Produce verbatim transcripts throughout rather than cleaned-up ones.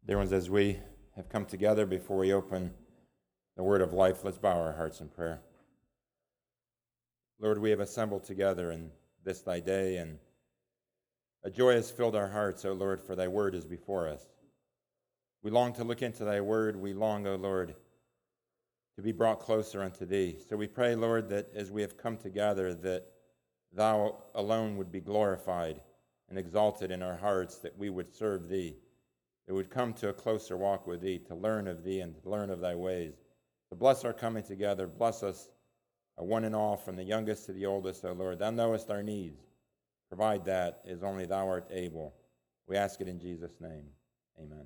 Dear ones, as we have come together before we open the word of life, let's bow our hearts in prayer. Lord, we have assembled together in this thy day, and a joy has filled our hearts, O Lord, for thy word is before us. We long to look into thy word. We long, O Lord, to be brought closer unto thee. So we pray, Lord, that as we have come together, that thou alone would be glorified and exalted in our hearts, that we would serve thee, that we would come to a closer walk with thee, to learn of thee and to learn of thy ways. So bless our coming together. Bless us, uh, one and all, from the youngest to the oldest, O Lord. Thou knowest our needs. Provide that as only thou art able. We ask it in Jesus' name. Amen.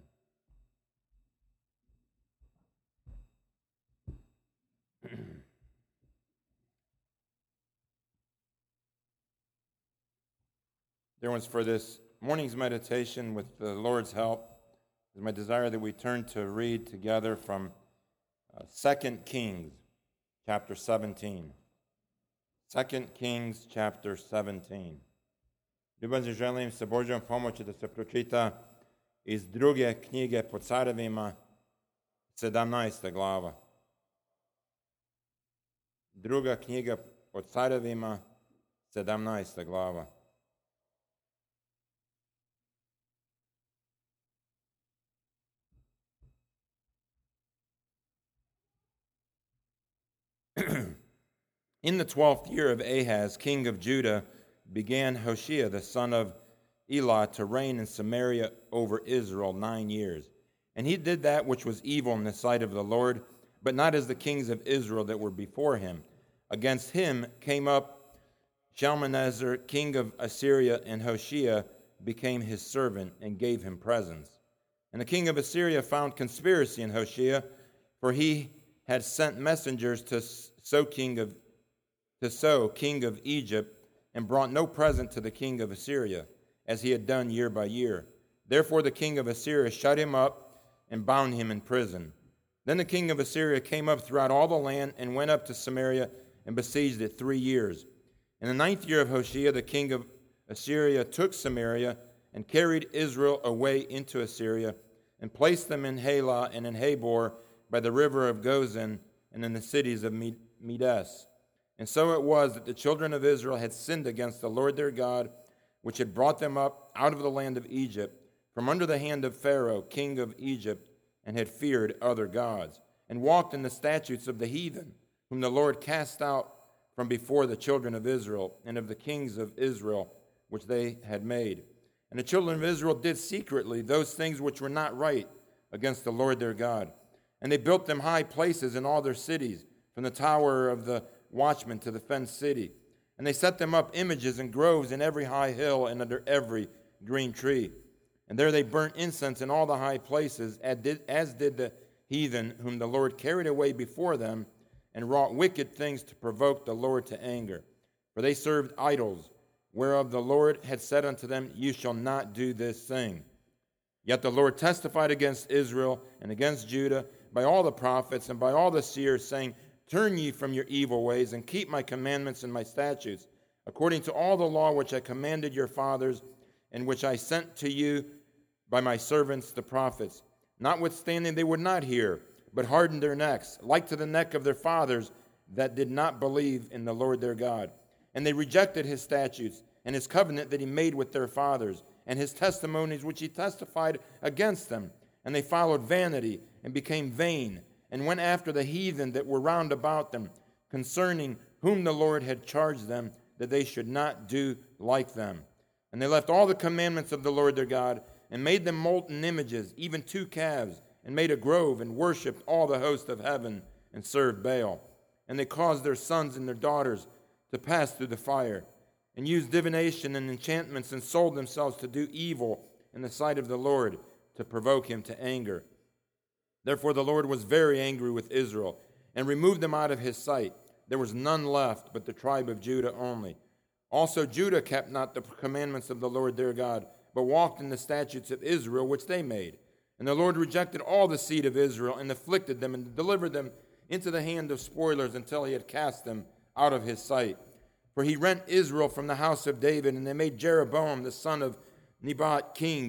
Dear ones, for this morning's meditation, with the Lord's help, it's my desire that we turn to read together from uh, Second Kings, chapter seventeen. Second Kings, chapter seventeen. Ljubazno želim sa Božjom pomoći da se pročita iz druge knjige po carevima, sedamnaesta glava. Druga knjiga po carevima, sedamnaesta glava. In the twelfth year of Ahaz, king of Judah, began Hoshea, the son of Elah, to reign in Samaria over Israel nine years. And he did that which was evil in the sight of the Lord, but not as the kings of Israel that were before him. Against him came up Shalmaneser, king of Assyria, and Hoshea became his servant and gave him presents. And the king of Assyria found conspiracy in Hoshea, for he had sent messengers to So king of to So king of Egypt, and brought no present to the king of Assyria, as he had done year by year. Therefore the king of Assyria shut him up and bound him in prison. Then the king of Assyria came up throughout all the land and went up to Samaria and besieged it three years. In the ninth year of Hoshea, the king of Assyria took Samaria and carried Israel away into Assyria, and placed them in Halah and in Habor by the river of Gozan, and in the cities of Medes. And so it was that the children of Israel had sinned against the Lord their God, which had brought them up out of the land of Egypt, from under the hand of Pharaoh, king of Egypt, and had feared other gods, and walked in the statutes of the heathen, whom the Lord cast out from before the children of Israel, and of the kings of Israel, which they had made. And the children of Israel did secretly those things which were not right against the Lord their God. And they built them high places in all their cities, from the tower of the watchman to the fenced city. And they set them up images and groves in every high hill and under every green tree. And there they burnt incense in all the high places, as did, as did the heathen, whom the Lord carried away before them, and wrought wicked things to provoke the Lord to anger. For they served idols, whereof the Lord had said unto them, You shall not do this thing. Yet the Lord testified against Israel and against Judah by all the prophets and by all the seers, saying, Turn ye from your evil ways, and keep my commandments and my statutes, according to all the law which I commanded your fathers, and which I sent to you by my servants the prophets. Notwithstanding they would not hear, but hardened their necks, like to the neck of their fathers that did not believe in the Lord their God. And they rejected his statutes, and his covenant that he made with their fathers, and his testimonies which he testified against them. And they followed vanity, and became vain, and went after the heathen that were round about them, concerning whom the Lord had charged them that they should not do like them. And they left all the commandments of the Lord their God, and made them molten images, even two calves, and made a grove, and worshipped all the host of heaven, and served Baal. And they caused their sons and their daughters to pass through the fire, and used divination and enchantments, and sold themselves to do evil in the sight of the Lord, to provoke him to anger. Therefore the Lord was very angry with Israel, and removed them out of his sight. There was none left but the tribe of Judah only. Also Judah kept not the commandments of the Lord their God, but walked in the statutes of Israel which they made. And the Lord rejected all the seed of Israel, and afflicted them, and delivered them into the hand of spoilers, until he had cast them out of his sight. For he rent Israel from the house of David, and they made Jeroboam the son of Nebat king,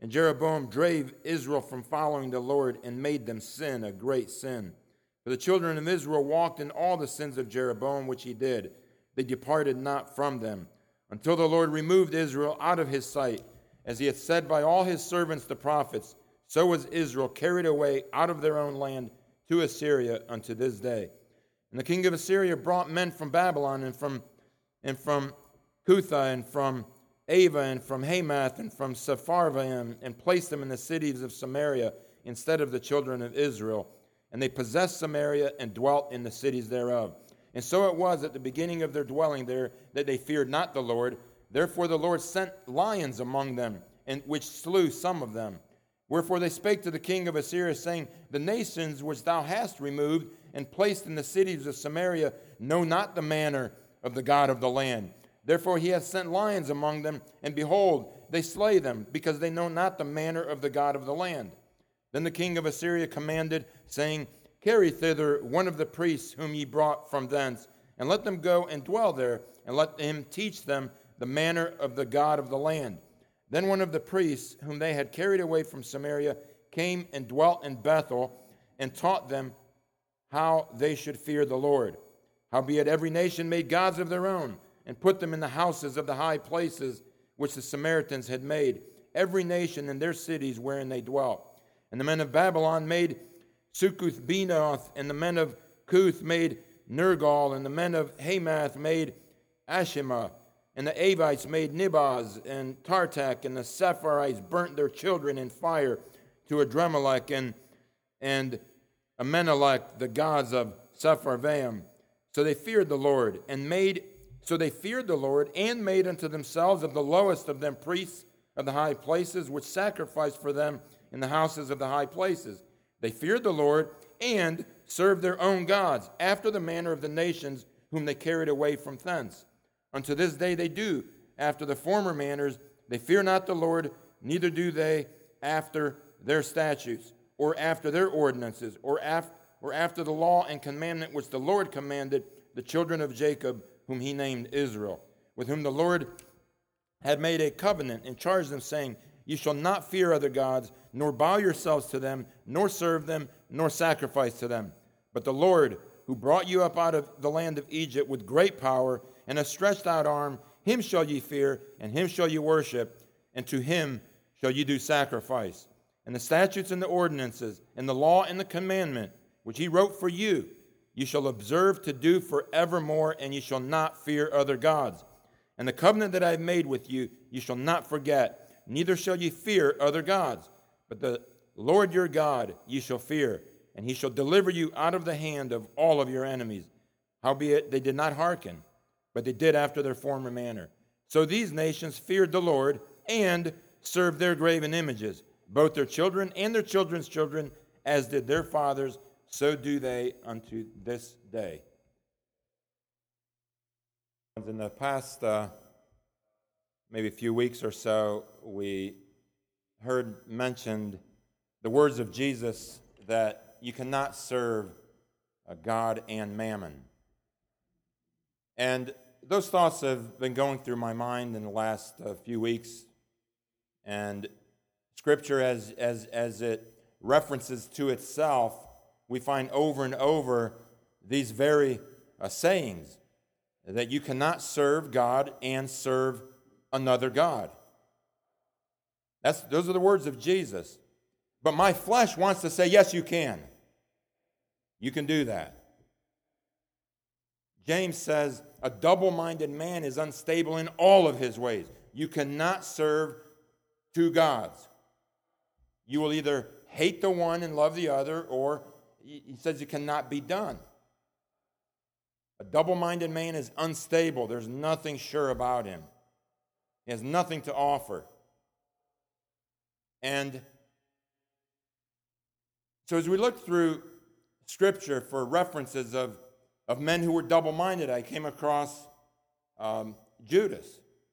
And Jeroboam drave Israel from following the Lord and made them sin a great sin. For the children of Israel walked in all the sins of Jeroboam which he did. They departed not from them, until the Lord removed Israel out of his sight, as he had said by all his servants the prophets. So was Israel carried away out of their own land to Assyria unto this day. And the king of Assyria brought men from Babylon and from and from Cutha and from Ava and from Hamath and from Sepharvaim, and placed them in the cities of Samaria instead of the children of Israel. And they possessed Samaria and dwelt in the cities thereof. And so it was at the beginning of their dwelling there that they feared not the Lord. Therefore the Lord sent lions among them, and which slew some of them. Wherefore they spake to the king of Assyria, saying, The nations which thou hast removed and placed in the cities of Samaria know not the manner of the God of the land. Therefore he hath sent lions among them, and behold, they slay them, because they know not the manner of the God of the land. Then the king of Assyria commanded, saying, Carry thither one of the priests whom ye brought from thence, and let them go and dwell there, and let him teach them the manner of the God of the land. Then one of the priests whom they had carried away from Samaria came and dwelt in Bethel, and taught them how they should fear the Lord. Howbeit every nation made gods of their own, and put them in the houses of the high places which the Samaritans had made, every nation in their cities wherein they dwelt. And the men of Babylon made Succoth-Benoth, and the men of Cuth made Nergal, and the men of Hamath made Ashima, and the Avites made Nibaz and Tartak, and the Sepharites burnt their children in fire to Adremelech and, and Amenelech, the gods of Sepharvaim. So they feared the Lord, and made So they feared the Lord, and made unto themselves of the lowest of them priests of the high places, which sacrificed for them in the houses of the high places. They feared the Lord, and served their own gods, after the manner of the nations whom they carried away from thence. Unto this day they do, after the former manners. They fear not the Lord, neither do they after their statutes, or after their ordinances, or, af- or after the law and commandment which the Lord commanded the children of Jacob, whom he named Israel, with whom the Lord had made a covenant, and charged them, saying, Ye shall not fear other gods, nor bow yourselves to them, nor serve them, nor sacrifice to them. But the Lord, who brought you up out of the land of Egypt with great power and a stretched out arm, him shall ye fear, and him shall ye worship, and to him shall ye do sacrifice. And the statutes and the ordinances, and the law and the commandment, which he wrote for you, you shall observe to do forevermore, and you shall not fear other gods. And the covenant that I have made with you, you shall not forget, neither shall ye fear other gods. But the Lord your God ye shall fear, and he shall deliver you out of the hand of all of your enemies. Howbeit they did not hearken, but they did after their former manner. So these nations feared the Lord, and served their graven images, both their children and their children's children, as did their fathers, so do they unto this day. In the past uh, maybe a few weeks or so, we heard mentioned the words of Jesus that you cannot serve uh, God and mammon. And those thoughts have been going through my mind in the last uh, few weeks. And Scripture, as, as, as it references to itself, we find over and over these very uh, sayings that you cannot serve God and serve another God. That's, those are the words of Jesus. But my flesh wants to say, yes, you can. You can do that. James says, a double-minded man is unstable in all of his ways. You cannot serve two gods. You will either hate the one and love the other, or he says it cannot be done. A double-minded man is unstable. There's nothing sure about him. He has nothing to offer. And so as we look through Scripture for references of, of men who were double-minded, I came across um, Judas,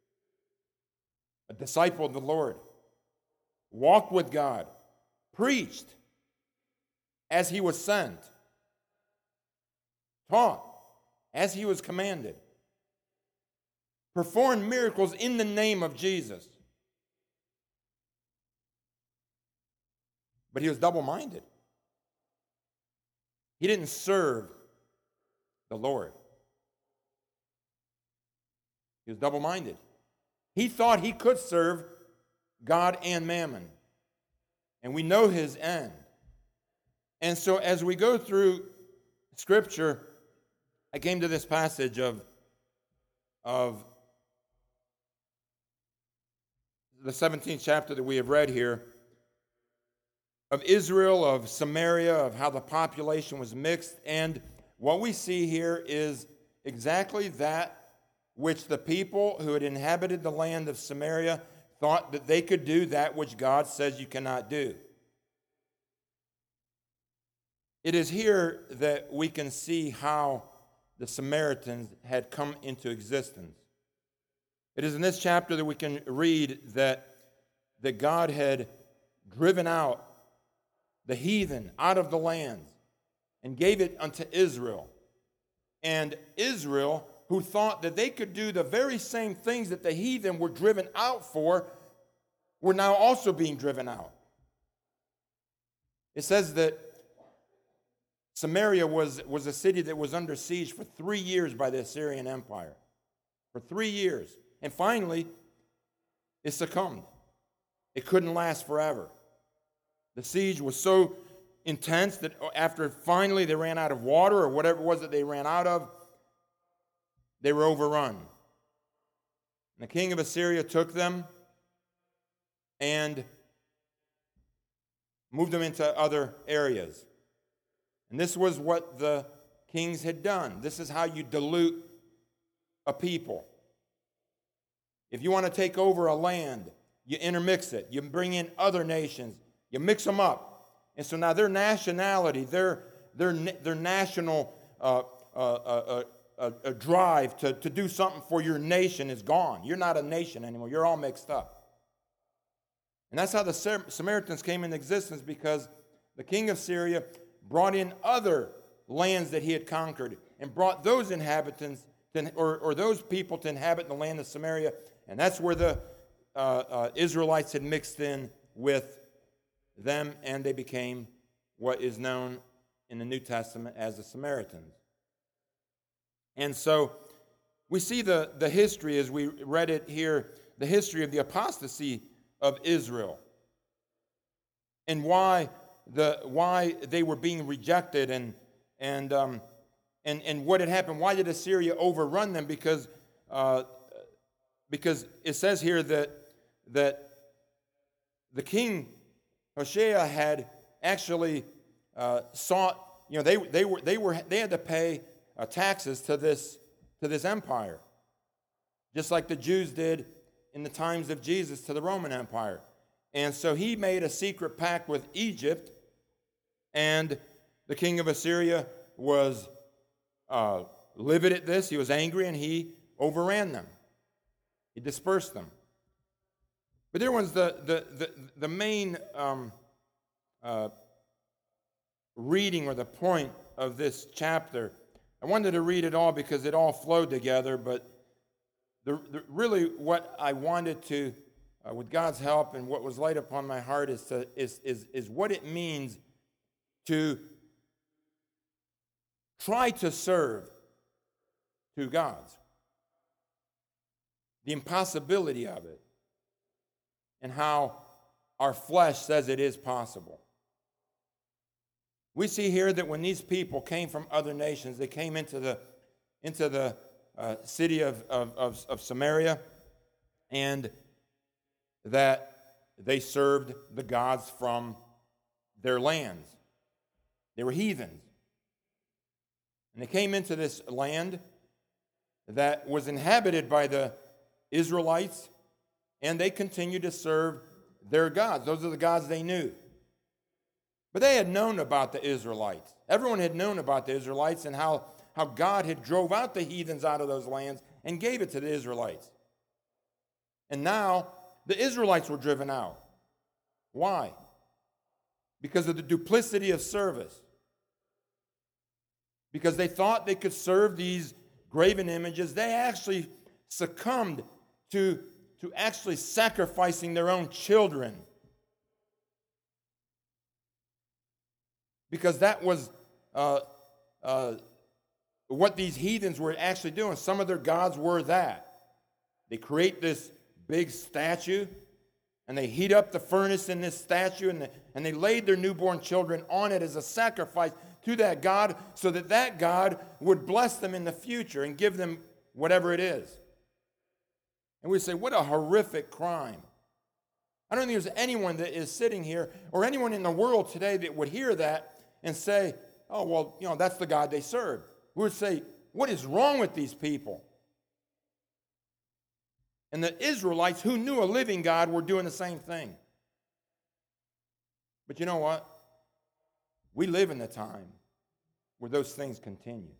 a disciple of the Lord, walked with God, preached as he was sent, taught as he was commanded, performed miracles in the name of Jesus. But he was double-minded. He didn't serve the Lord. He was double-minded. He thought he could serve God and mammon. And we know his end. And so as we go through Scripture, I came to this passage of, of the seventeenth chapter that we have read here, of Israel, of Samaria, of how the population was mixed. And what we see here is exactly that which the people who had inhabited the land of Samaria thought that they could do, that which God says you cannot do. It is here that we can see how the Samaritans had come into existence. It is in this chapter that we can read that, that God had driven out the heathen out of the land and gave it unto Israel. And Israel, who thought that they could do the very same things that the heathen were driven out for, were now also being driven out. It says that Samaria was, was a city that was under siege for three years by the Assyrian Empire. For three years. And finally, it succumbed. It couldn't last forever. The siege was so intense that after finally they ran out of water or whatever it was that they ran out of, they were overrun. And the king of Assyria took them and moved them into other areas. And this was what the kings had done. This is how you dilute a people. If you want to take over a land, you intermix it. You bring in other nations. You mix them up. And so now their nationality, their, their, their national uh, uh, uh, uh, uh, drive to, to do something for your nation is gone. You're not a nation anymore. You're all mixed up. And that's how the Samaritans came into existence, because the king of Syria brought in other lands that he had conquered and brought those inhabitants to, or, or those people to inhabit the land of Samaria. And that's where the uh, uh, Israelites had mixed in with them, and they became what is known in the New Testament as the Samaritans. And so we see the, the history, as we read it here, the history of the apostasy of Israel and why the why they were being rejected, and and um, and and what had happened. Why did Assyria overrun them? Because uh, because it says here that that the king Hoshea had actually uh, sought. You know, they they were they were they had to pay uh, taxes to this to this empire, just like the Jews did in the times of Jesus to the Roman Empire. And so he made a secret pact with Egypt, and the king of Assyria was uh, livid at this. He was angry, and he overran them. He dispersed them. But there was the, the, the, the main um, uh, reading or the point of this chapter. I wanted to read it all because it all flowed together, but the, the, really what I wanted to, uh, with God's help and what was laid upon my heart, is, to, is, is, is what it means to try to serve two gods. The impossibility of it, and how our flesh says it is possible. We see here that when these people came from other nations, they came into the into the uh, city of, of, of, of Samaria, and that they served the gods from their lands. They were heathens. And they came into this land that was inhabited by the Israelites, and they continued to serve their gods. Those are the gods they knew. But they had known about the Israelites. Everyone had known about the Israelites and how, how God had drove out the heathens out of those lands and gave it to the Israelites. And now the Israelites were driven out. Why? Because of the duplicity of service. Because they thought they could serve these graven images. They actually succumbed to, to actually sacrificing their own children because that was uh, uh, what these heathens were actually doing. Some of their gods were that. They create this big statue, and they heat up the furnace in this statue, and, the, and they laid their newborn children on it as a sacrifice to that god, so that that god would bless them in the future and give them whatever it is. And we say, what a horrific crime. I don't think there's anyone that is sitting here or anyone in the world today that would hear that and say, oh, well, you know, that's the God they serve. We would say, what is wrong with these people? And the Israelites, who knew a living God, were doing the same thing. But you know what? We live in a time where those things continue.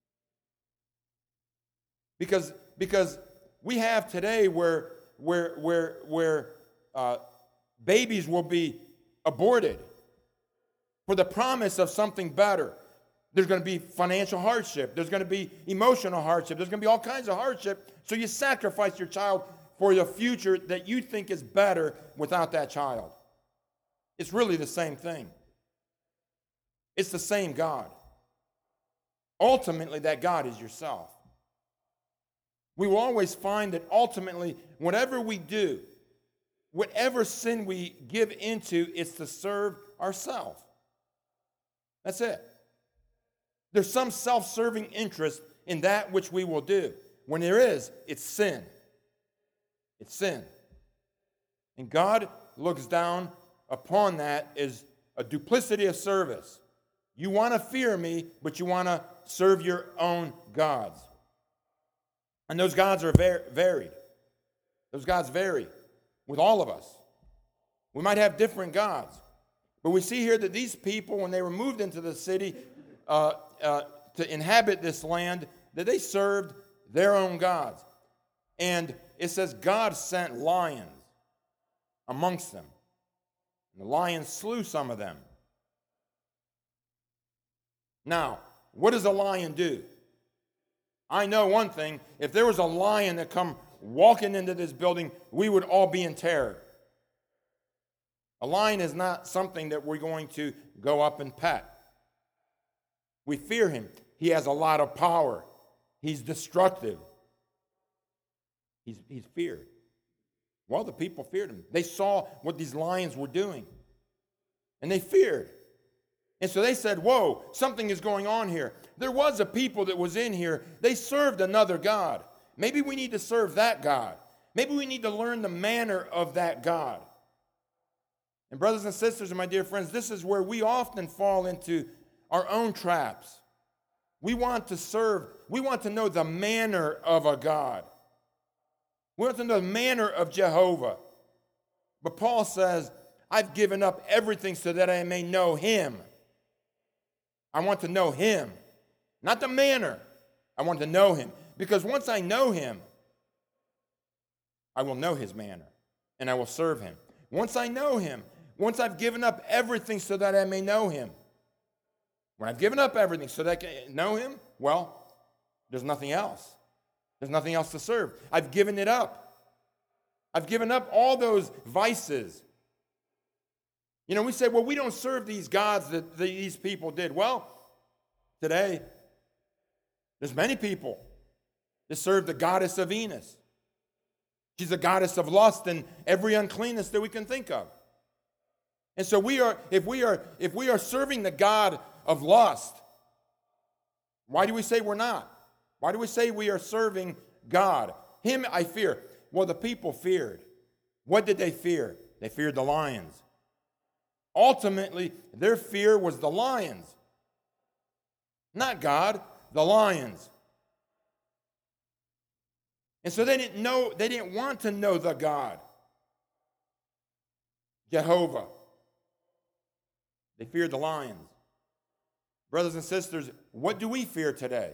Because, because we have today where, where, where, where uh, babies will be aborted for the promise of something better. There's going to be financial hardship. There's going to be emotional hardship. There's going to be all kinds of hardship. So you sacrifice your child for the future that you think is better without that child. It's really the same thing. It's the same God. Ultimately, that God is yourself. We will always find that ultimately, whatever we do, whatever sin we give into, it's to serve ourselves. That's it. There's some self-serving interest in that which we will do. When there is, it's sin. It's sin. And God looks down upon that as a duplicity of service. You want to fear me, but you want to serve your own gods. And those gods are var- varied. Those gods vary with all of us. We might have different gods. But we see here that these people, when they were moved into the city uh, uh, to inhabit this land, that they served their own gods. And it says God sent lions amongst them. And the lions slew some of them. Now, what does a lion do? I know one thing. If there was a lion that come walking into this building, we would all be in terror. A lion is not something that we're going to go up and pet. We fear him. He has a lot of power. He's destructive. He's, he's feared. Well, the people feared him. They saw what these lions were doing. And they feared. And so they said, whoa, something is going on here. There was a people that was in here. They served another God. Maybe we need to serve that God. Maybe we need to learn the manner of that God. And brothers and sisters and my dear friends, this is where we often fall into our own traps. We want to serve, we want to know the manner of a God. We want to know the manner of Jehovah. But Paul says, I've given up everything so that I may know him. I want to know him. Not the manner. I want to know him. Because once I know him, I will know his manner. And I will serve him. Once I know him, once I've given up everything so that I may know him. When I've given up everything so that I can know him, well, there's nothing else. There's nothing else to serve. I've given it up. I've given up all those vices. You know, we say, well, we don't serve these gods that these people did. Well, today, there's many people that serve the goddess of Venus. She's a goddess of lust and every uncleanness that we can think of. And so we are, if we are, if we are serving the God of lust, why do we say we're not? Why do we say we are serving God? Him I fear. Well, the people feared. What did they fear? They feared the lions. Ultimately, their fear was the lions. Not God, the lions. And so they didn't know, they didn't want to know the God, Jehovah. They feared the lions. Brothers and sisters, what do we fear today?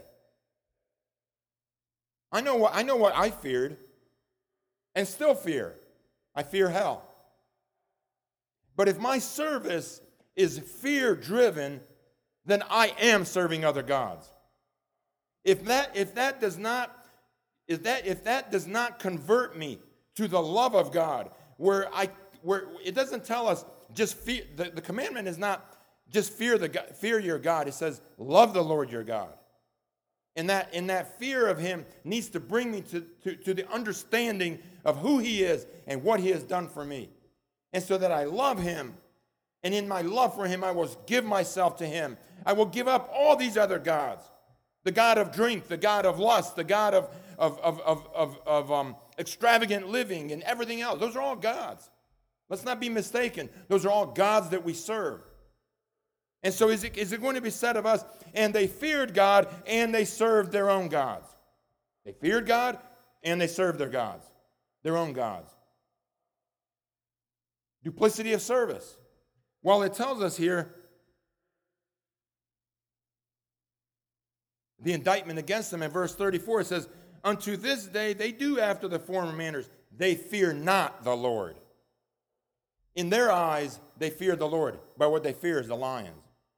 I know what I know what I feared and still fear. I fear hell. But if my service is fear-driven, then I am serving other gods. If that if that does not if that if that does not convert me to the love of God, where I where it doesn't tell us just fear, the, the commandment is not just fear the fear your God. It says, love the Lord your God. And that, and that fear of him needs to bring me to, to, to the understanding of who he is and what he has done for me. And so that I love him. And in my love for him, I will give myself to him. I will give up all these other gods. The God of drink, the God of lust, the God of, of, of, of, of, of um, extravagant living and everything else. Those are all gods. Let's not be mistaken. Those are all gods that we serve. And so is it, is it going to be said of us, and they feared God and they served their own gods? They feared God and they served their gods, their own gods. Duplicity of service. Well, it tells us here, the indictment against them in verse thirty-four, it says, unto this day they do after the former manners. They fear not the Lord. In their eyes, they fear the Lord, but what they fear is the lions.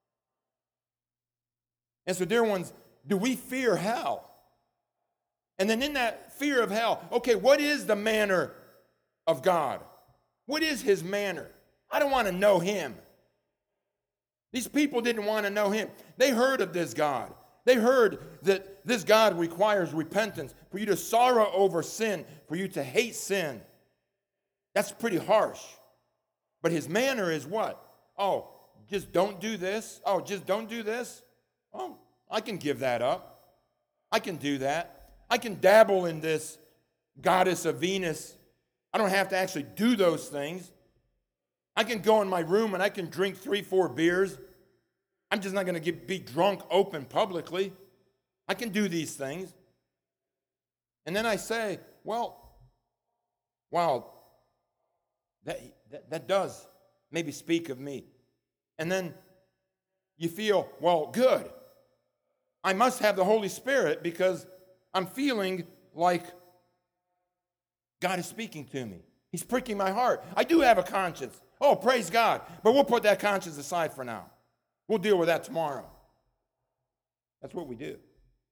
And so, dear ones, do we fear hell? And then in that fear of hell, okay, what is the manner of God? What is his manner? I don't want to know him. These people didn't want to know him. They heard of this God. They heard that this God requires repentance, for you to sorrow over sin, for you to hate sin. That's pretty harsh. But his manner is what? Oh, just don't do this. Oh, just don't do this. Oh, I can give that up. I can do that. I can dabble in this goddess of Venus. I don't have to actually do those things. I can go in my room and I can drink three, four beers. I'm just not going to be drunk open publicly. I can do these things. And then I say, well, wow, that, that, that does maybe speak of me. And then you feel, well, good. I must have the Holy Spirit because I'm feeling like God is speaking to me. He's pricking my heart. I do have a conscience. Oh, praise God. But we'll put that conscience aside for now. We'll deal with that tomorrow. That's what we do.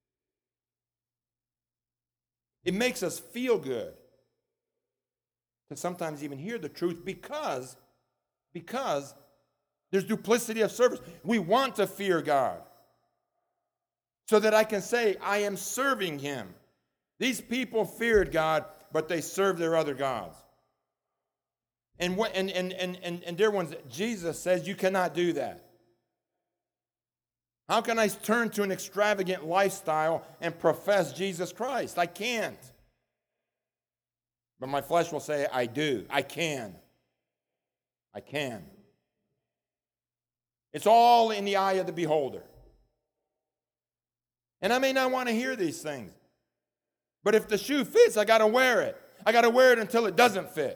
It makes us feel good to sometimes even hear the truth because, because there's duplicity of service. We want to fear God so that I can say, I am serving him. These people feared God, but they served their other gods. And, what, and, and, and, and, and dear ones, Jesus says you cannot do that. How can I turn to an extravagant lifestyle and profess Jesus Christ? I can't. But my flesh will say, I do. I can. I can. It's all in the eye of the beholder. And I may not want to hear these things. But if the shoe fits, I got to wear it. I got to wear it until it doesn't fit.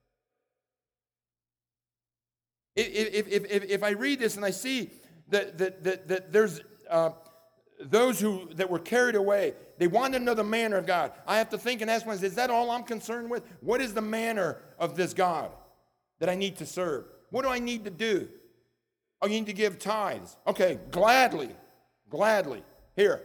If, if, if, if I read this and I see that, that, that, that there's uh, those who that were carried away, they wanted to know the manner of God. I have to think and ask myself, is that all I'm concerned with? What is the manner of this God that I need to serve? What do I need to do? Oh, you need to give tithes. Okay, gladly, gladly. Here.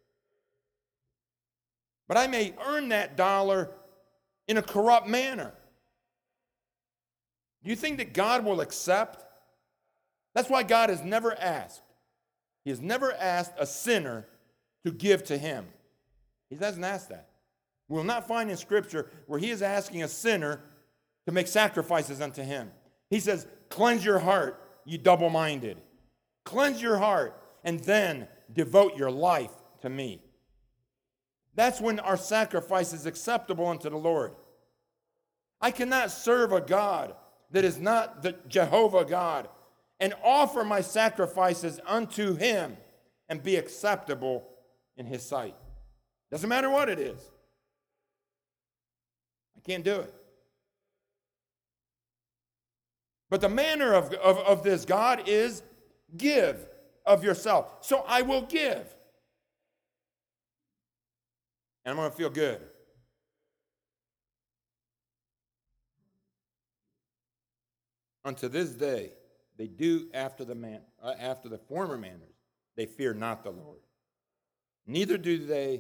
But I may earn that dollar in a corrupt manner. Do you think that God will accept? That's why God has never asked. He has never asked a sinner to give to him. He doesn't ask that. We will not find in Scripture where he is asking a sinner to make sacrifices unto him. He says, cleanse your heart, you double-minded. Cleanse your heart, and then devote your life to me. That's when our sacrifice is acceptable unto the Lord. I cannot serve a God that is not the Jehovah God and offer my sacrifices unto him and be acceptable in his sight. Doesn't matter what it is. I can't do it. But the manner of, of, of this God is give of yourself. So I will give. And I'm going to feel good. Unto this day, they do after the man, uh, after the former manners. They fear not the Lord. Neither do they,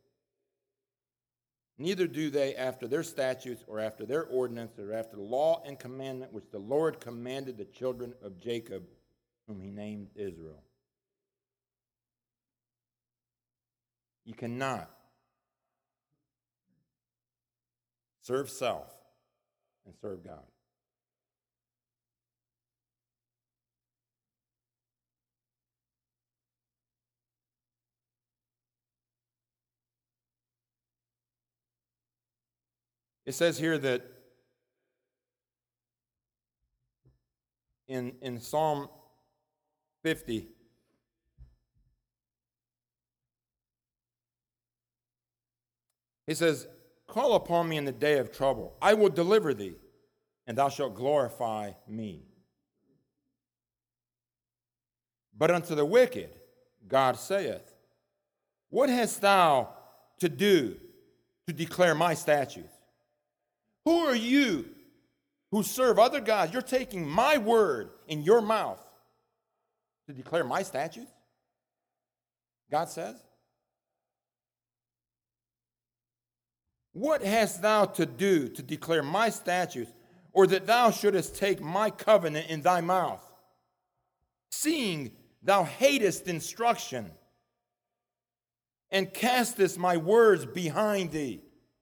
neither do they after their statutes or after their ordinance or after the law and commandment which the Lord commanded the children of Jacob whom he named Israel. You cannot serve self and serve God. It says here that in, in Psalm fifty, he says, call upon me in the day of trouble. I will deliver thee, and thou shalt glorify me. But unto the wicked, God saith, what hast thou to do to declare my statutes? Who are you who serve other gods? You're taking my word in your mouth to declare my statutes? God says. What hast thou to do to declare my statutes, or that thou shouldest take my covenant in thy mouth? Seeing thou hatest instruction, and castest my words behind thee.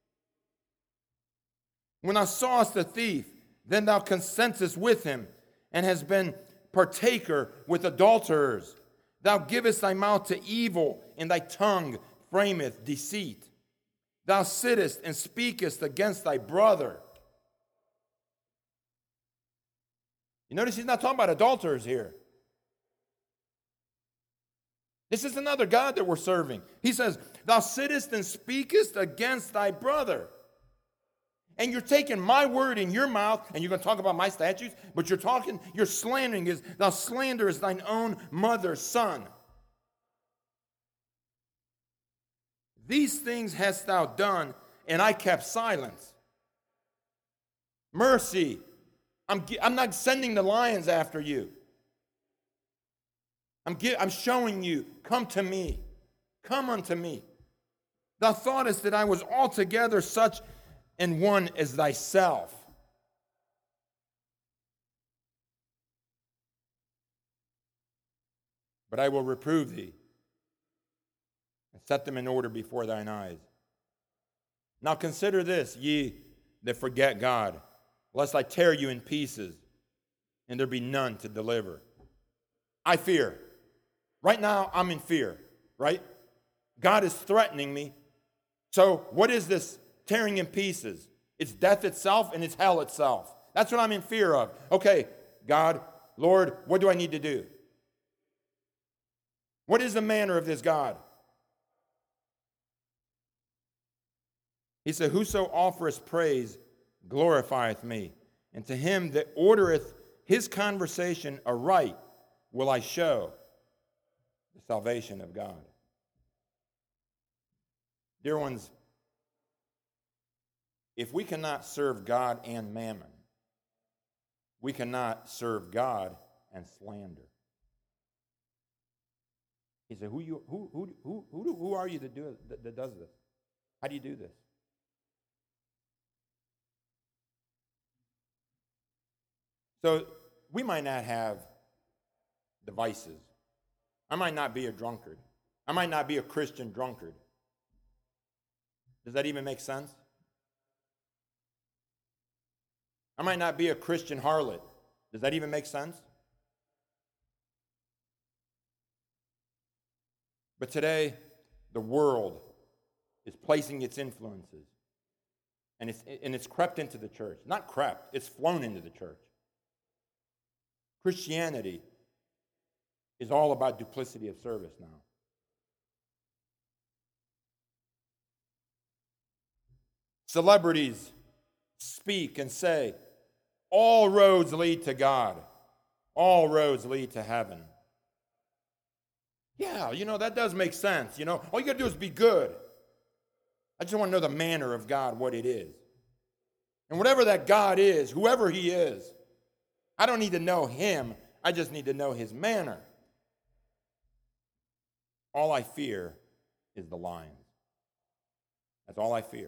When thou sawest a thief, then thou consentest with him, and hast been partaker with adulterers. Thou givest thy mouth to evil, and thy tongue frameth deceit. Thou sittest and speakest against thy brother. You notice he's not talking about adulterers here. This is another God that we're serving. He says, thou sittest and speakest against thy brother. And you're taking my word in your mouth, and you're going to talk about my statutes, but you're talking, you're slandering, is thou slanderest thine own mother's son. These things hast thou done, and I kept silence. Mercy. I'm, I'm not sending the lions after you. I'm, I'm showing you, come to me. Come unto me. Thou thoughtest that I was altogether such an one as thyself. But I will reprove thee and set them in order before thine eyes. Now consider this, ye that forget God, lest I tear you in pieces, and there be none to deliver. I fear. Right now, I'm in fear, right? God is threatening me. So what is this tearing in pieces? It's death itself, and it's hell itself. That's what I'm in fear of. Okay, God, Lord, what do I need to do? What is the manner of this God? He said, whoso offereth praise glorifieth me, and to him that ordereth his conversation aright will I show the salvation of God. Dear ones, if we cannot serve God and mammon, we cannot serve God and slander. He said, who, you, who, who, who, who, who are you that, do, that, that does this? How do you do this? So we might not have devices. I might not be a drunkard. I might not be a Christian drunkard. Does that even make sense? I might not be a Christian harlot. Does that even make sense? But today, the world is placing its influences, and it's, and it's crept into the church. Not crept, it's flown into the church. Christianity is all about duplicity of service now. Celebrities speak and say, all roads lead to God. All roads lead to heaven. Yeah, you know, that does make sense. You know, all you got to do is be good. I just want to know the manner of God, what it is. And whatever that God is, whoever he is, I don't need to know him. I just need to know his manner. All I fear is the lions. That's all I fear.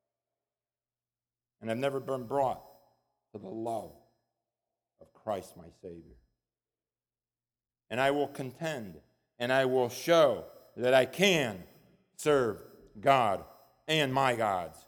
And I've never been brought to the love of Christ my Savior. and I will contend, and I will show that I can serve God and my gods.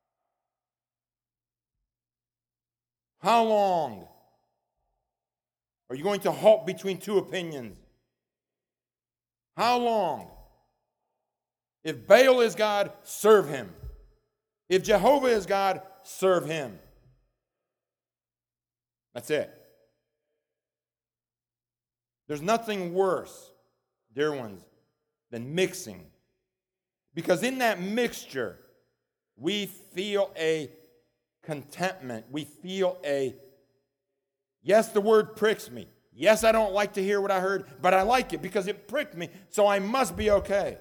How long are you going to halt between two opinions? How long? If Baal is God, serve him. If Jehovah is God, serve him. That's it. There's nothing worse, dear ones, than mixing. Because in that mixture, we feel a contentment. We feel a, yes, the word pricks me. Yes, I don't like to hear what I heard, but I like it because it pricked me, so I must be okay.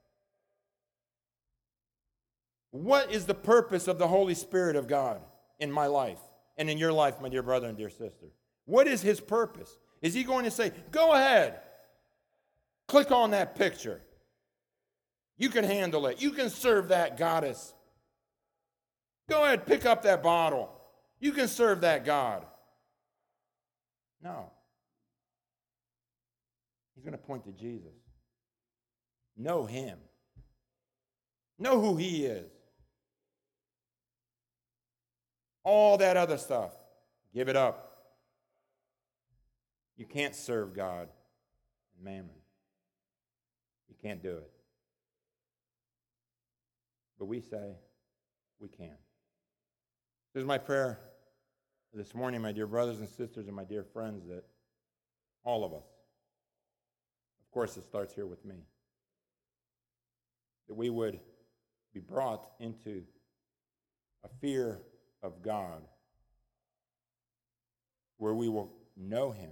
What is the purpose of the Holy Spirit of God in my life and in your life, my dear brother and dear sister? What is his purpose? Is he going to say, go ahead, click on that picture. You can handle it. You can serve that goddess. Go ahead, pick up that bottle. You can serve that God. No. He's going to point to Jesus. Know him. Know who he is. All that other stuff, give it up. You can't serve God and mammon. You can't do it. But we say we can. This is my prayer this morning, my dear brothers and sisters and my dear friends, that all of us, of course it starts here with me, that we would be brought into a fear of God where we will know him,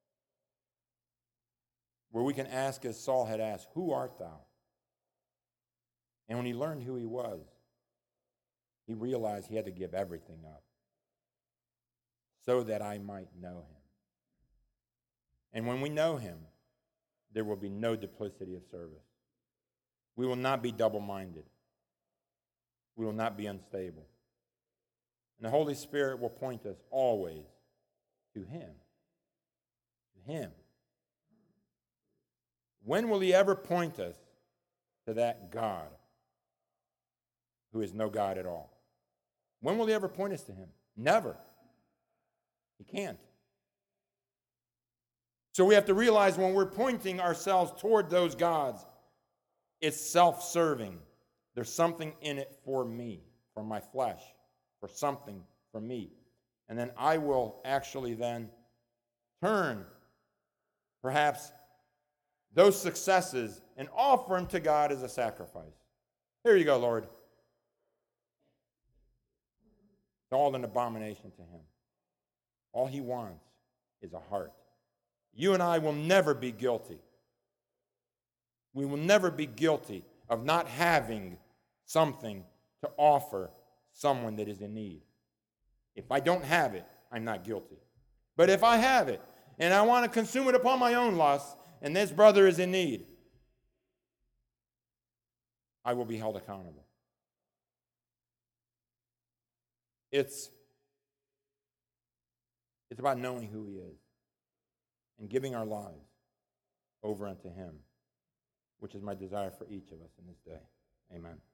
where we can ask as Saul had asked, who art thou? And when he learned who he was, he realized he had to give everything up so that I might know him. And when we know him, there will be no duplicity of service. We will not be double-minded. We will not be unstable. And the Holy Spirit will point us always to him. To him. When will he ever point us to that God who is no God at all? When will he ever point us to him? Never. He can't. So we have to realize when we're pointing ourselves toward those gods, it's self-serving. There's something in it for me, for my flesh, for something for me. And then I will actually then turn perhaps those successes and offer them to God as a sacrifice. Here you go, Lord. It's all an abomination to him. All he wants is a heart. You and I will never be guilty. We will never be guilty of not having something to offer someone that is in need. If I don't have it, I'm not guilty. But if I have it, and I want to consume it upon my own lust, and this brother is in need, I will be held accountable. It's, it's about knowing who he is and giving our lives over unto him, which is my desire for each of us in this day. Amen.